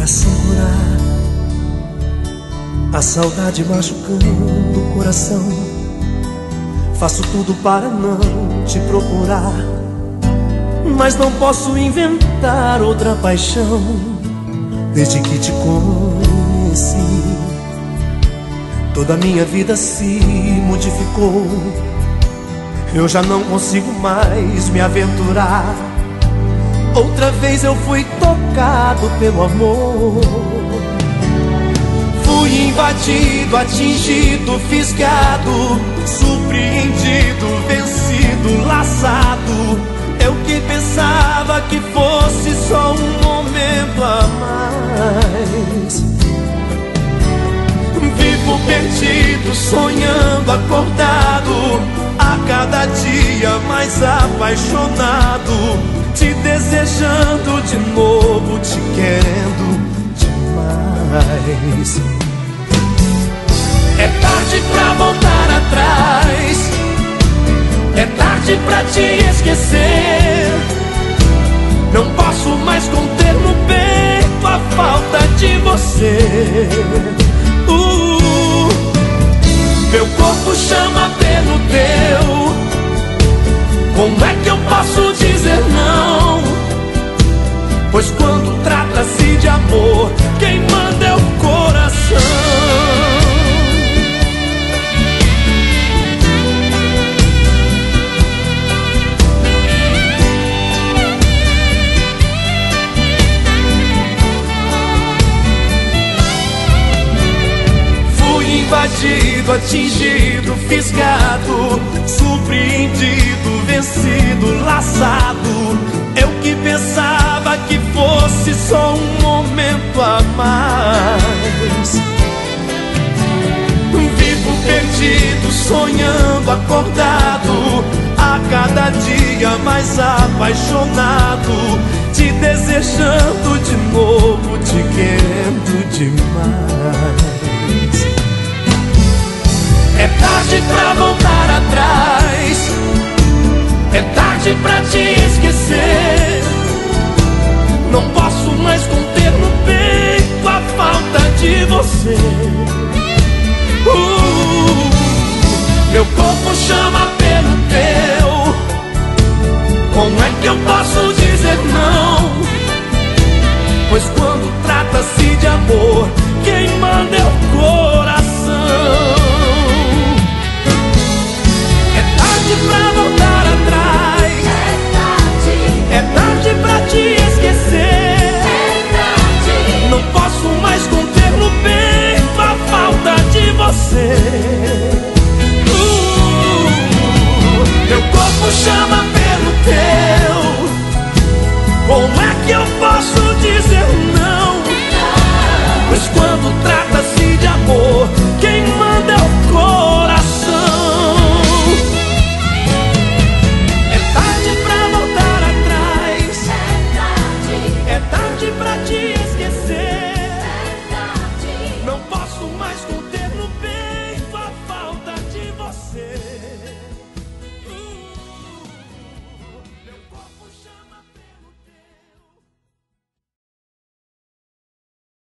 segurar a saudade machucando o coração. Faço tudo para não te procurar, mas não posso inventar outra paixão. Desde que te conheci, toda a minha vida se modificou. Eu já não consigo mais me aventurar. Outra vez eu fui tocado pelo amor. Fui invadido, atingido, fisgado, surpreendido, vencido, laçado. Eu que pensava que fosse só um momento a mais. Vivo perdido, sonhando acordado, a cada dia mais apaixonado, te desejando de novo, te querendo demais. É tarde pra voltar atrás, é tarde pra te esquecer. Não posso mais conter no peito a falta de você. Meu corpo chama pelo teu. Como é que eu posso dizer não? Pois quando trata-se de amor, quem manda é o coração. Invadido, atingido, fisgado, surpreendido, vencido, laçado. Eu que pensava que fosse só um momento a mais. Vivo perdido, sonhando acordado, a cada dia mais apaixonado, te desejando de novo, te querendo demais. É tarde pra voltar atrás, é tarde pra te esquecer. Não posso mais conter no peito a falta de você. Meu corpo chama pelo teu. Como é que eu posso dizer não? Pois quando trata-se de amor, quem